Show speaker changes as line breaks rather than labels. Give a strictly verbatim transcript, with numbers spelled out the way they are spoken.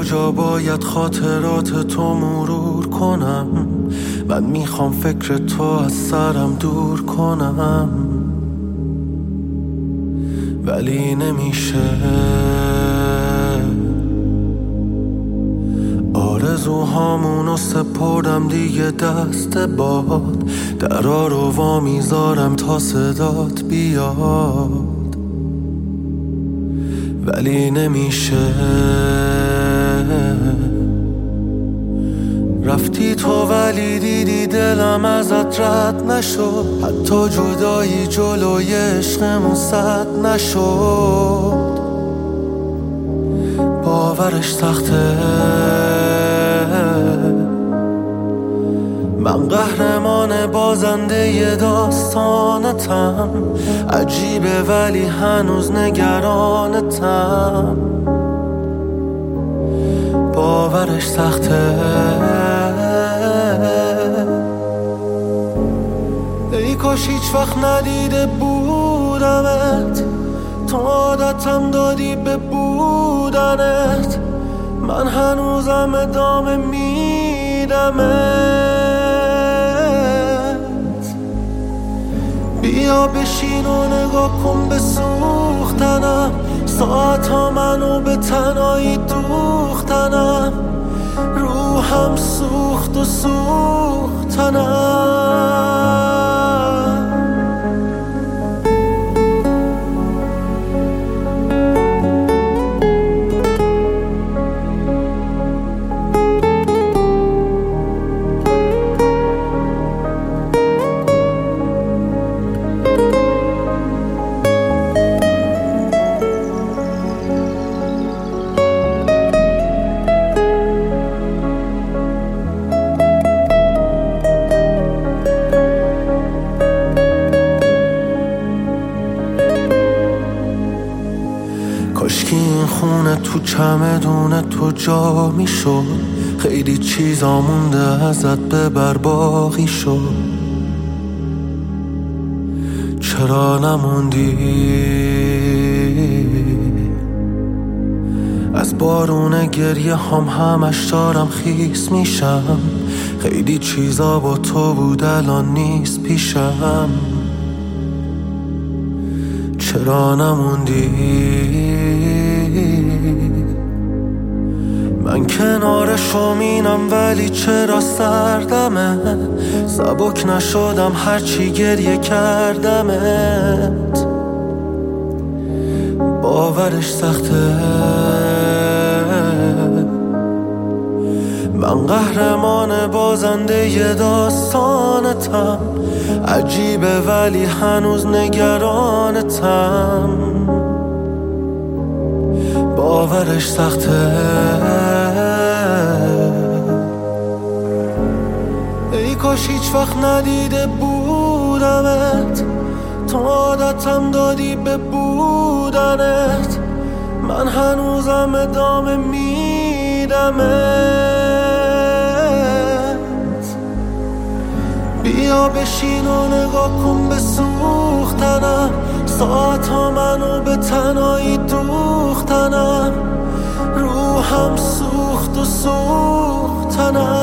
کجا باید خاطرات تو مرور کنم؟ من میخوام فکر تو از سرم دور کنم، ولی نمیشه. آرزوهامونو سپردم دیگه دست باد، درا رو وا میذارم تا صدات بیاد، ولی نمیشه. رفتی تو ولی دیدی دلم ازت رد نشد، حتی جدایی جلوی عشقمون سد نشد. باورش سخته، من قهرمان بازنده ی داستانتم. عجیبه ولی هنوز نگرانتم. باورش سخته. ای کاش هیچ وقت ندیده بودمت، تو عادتم دادی به بودنت. من هنوزم ادامه میدمت. بیا بشین و نگاه کن به سوختنم، ساعت ها منو به تنهایی دوختنم. روحم سوخت و سوختنم. کاشکی این خونه تو چمدون تو جا میشد، خیلی چیزا مونده ازت ببر باقی شد. چرا نموندی؟ از بارون گریه هم همش دارم خیس میشم. خیلی چیزا با تو بود الان نیست پیشم. چرا نموندی؟ من کنار شومینم ولی چرا سردمه؟ سبک نشدم هرچی گریه کردمت. باورش سخته، من قهرمان بازنده ی داستانتم. عجیبه ولی هنوز نگرانتم. باورش سخته. ای کاش هیچ وقت ندیده بودمت، تو عادتم دادی به بودنت. من هنوزم ادامه میدمت. بیا بشین و نگاه کن به سوختنم، ساعت ها منو به تنهایی دوختنم. روحم سوخت و سوختنم.